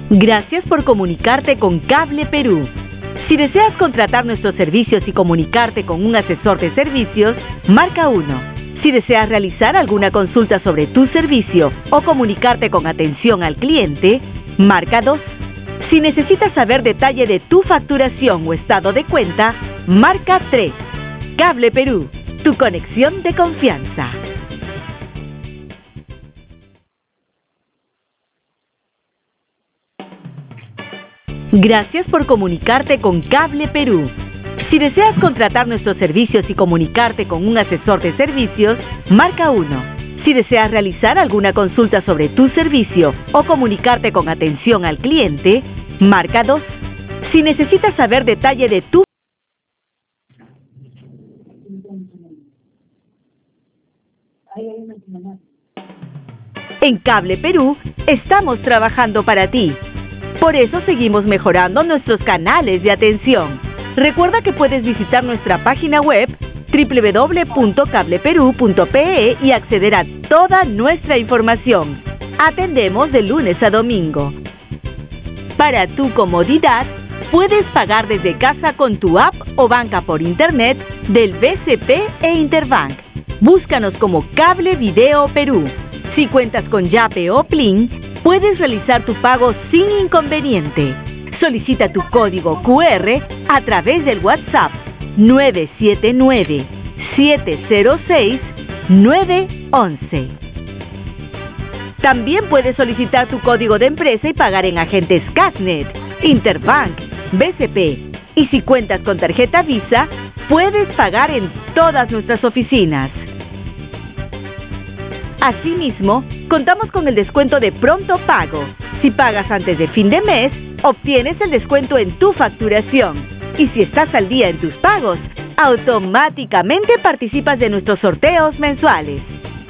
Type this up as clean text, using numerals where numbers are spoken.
Gracias por comunicarte con Cable Perú. Si deseas contratar nuestros servicios y comunicarte con un asesor de servicios, marca 1. Si deseas realizar alguna consulta sobre tu servicio o comunicarte con atención al cliente, marca 2. Si necesitas saber detalle de tu facturación o estado de cuenta, marca 3. Cable Perú, tu conexión de confianza. Gracias por comunicarte con Cable Perú. Si deseas contratar nuestros servicios y comunicarte con un asesor de servicios, marca 1. Si deseas realizar alguna consulta sobre tu servicio o comunicarte con atención al cliente, marca 2. Si necesitas saber detalle de tu... En Cable Perú, estamos trabajando para ti. Por eso seguimos mejorando nuestros canales de atención. Recuerda que puedes visitar nuestra página web www.cableperú.pe y acceder a toda nuestra información. Atendemos de lunes a domingo. Para tu comodidad, puedes pagar desde casa con tu app o banca por internet del BCP e Interbank. Búscanos como Cable Video Perú. Si cuentas con Yape o Plin, puedes realizar tu pago sin inconveniente. Solicita tu código QR a través del WhatsApp 979-706-911. También puedes solicitar tu código de empresa y pagar en agentes Casnet, Interbank, BCP. Y si cuentas con tarjeta Visa, puedes pagar en todas nuestras oficinas. Asimismo, contamos con el descuento de pronto pago. Si pagas antes de fin de mes, obtienes el descuento en tu facturación. Y si estás al día en tus pagos, automáticamente participas de nuestros sorteos mensuales.